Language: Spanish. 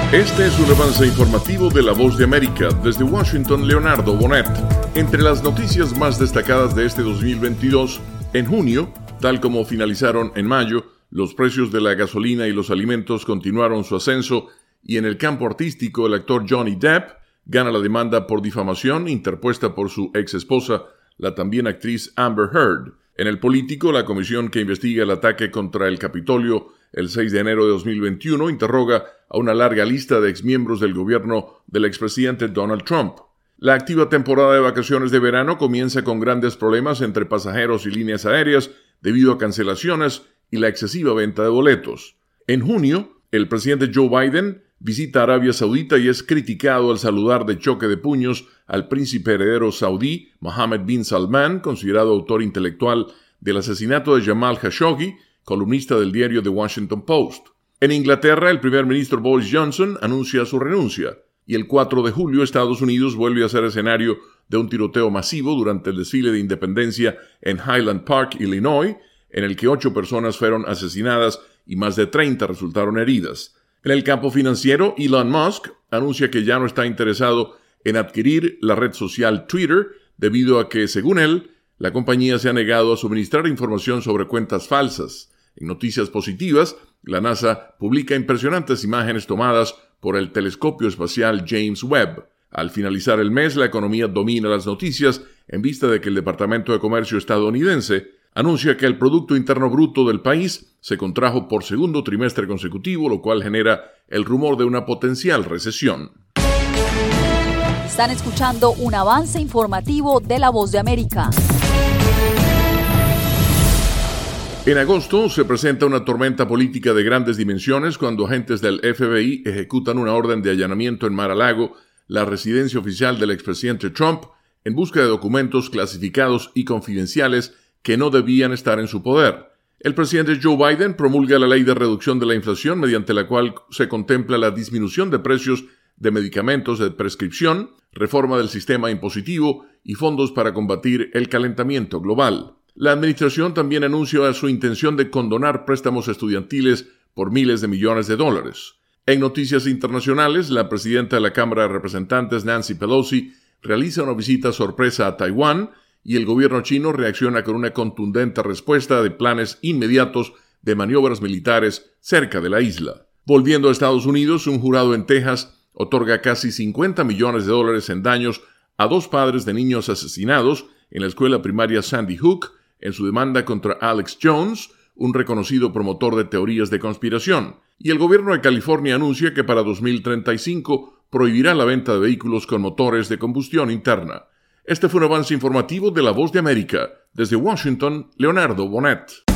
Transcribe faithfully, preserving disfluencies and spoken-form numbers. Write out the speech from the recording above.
Este es un avance informativo de La Voz de América. Desde Washington, Leonardo Bonet. Entre las noticias más destacadas de este dos mil veintidós, en junio, tal como finalizaron en mayo, los precios de la gasolina y los alimentos continuaron su ascenso y en el campo artístico el actor Johnny Depp gana la demanda por difamación interpuesta por su ex esposa, la también actriz Amber Heard. En el político, la comisión que investiga el ataque contra el Capitolio el seis de enero de dos mil veintiuno interroga a una larga lista de exmiembros del gobierno del expresidente Donald Trump. La activa temporada de vacaciones de verano comienza con grandes problemas entre pasajeros y líneas aéreas debido a cancelaciones y la excesiva venta de boletos. En junio, el presidente Joe Biden visita Arabia Saudita y es criticado al saludar de choque de puños al príncipe heredero saudí Mohammed bin Salman, considerado autor intelectual del asesinato de Jamal Khashoggi, columnista del diario The Washington Post. En Inglaterra, el primer ministro Boris Johnson anuncia su renuncia, y el cuatro de julio Estados Unidos vuelve a ser escenario de un tiroteo masivo durante el desfile de independencia en Highland Park, Illinois, en el que ocho personas fueron asesinadas y más de treinta resultaron heridas. En el campo financiero, Elon Musk anuncia que ya no está interesado en adquirir la red social Twitter debido a que, según él, la compañía se ha negado a suministrar información sobre cuentas falsas. En noticias positivas, la NASA publica impresionantes imágenes tomadas por el telescopio espacial James Webb. Al finalizar el mes, la economía domina las noticias en vista de que el Departamento de Comercio estadounidense anuncia que el Producto Interno Bruto del país se contrajo por segundo trimestre consecutivo, lo cual genera el rumor de una potencial recesión. Están escuchando un avance informativo de La Voz de América. En agosto se presenta una tormenta política de grandes dimensiones cuando agentes del F B I ejecutan una orden de allanamiento en Mar-a-Lago, la residencia oficial del expresidente Trump, en busca de documentos clasificados y confidenciales que no debían estar en su poder. El presidente Joe Biden promulga la ley de reducción de la inflación, mediante la cual se contempla la disminución de precios de medicamentos de prescripción, reforma del sistema impositivo y fondos para combatir el calentamiento global. La administración también anuncia su intención de condonar préstamos estudiantiles por miles de millones de dólares. En noticias internacionales, la presidenta de la Cámara de Representantes, Nancy Pelosi, realiza una visita sorpresa a Taiwán y el gobierno chino reacciona con una contundente respuesta de planes inmediatos de maniobras militares cerca de la isla. Volviendo a Estados Unidos, un jurado en Texas otorga casi cincuenta millones de dólares en daños a dos padres de niños asesinados en la escuela primaria Sandy Hook en su demanda contra Alex Jones, un reconocido promotor de teorías de conspiración. Y el gobierno de California anuncia que para dos mil treinta y cinco prohibirá la venta de vehículos con motores de combustión interna. Este fue un avance informativo de La Voz de América. Desde Washington, Leonardo Bonet.